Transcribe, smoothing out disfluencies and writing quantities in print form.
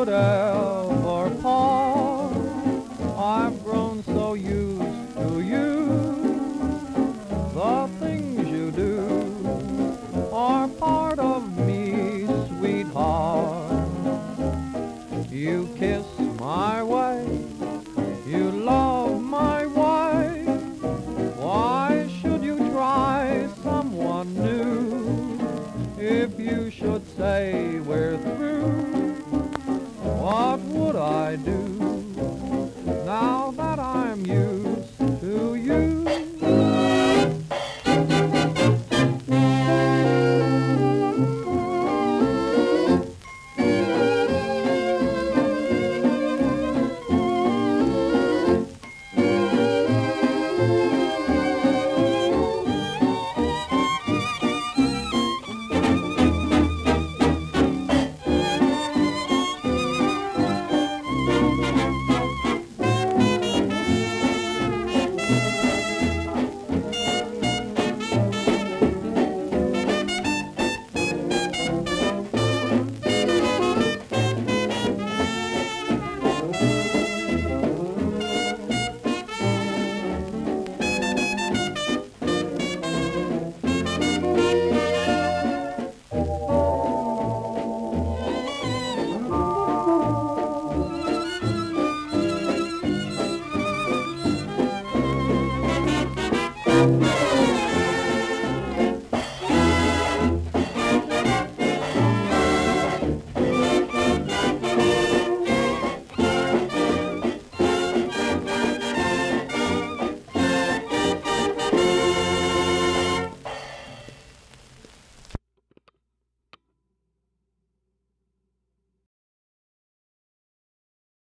could ever part. I've grown so used to you. The things you do are part of me, sweetheart. You kiss my way, you love my way. Why should you try someone new? If you should say we're through,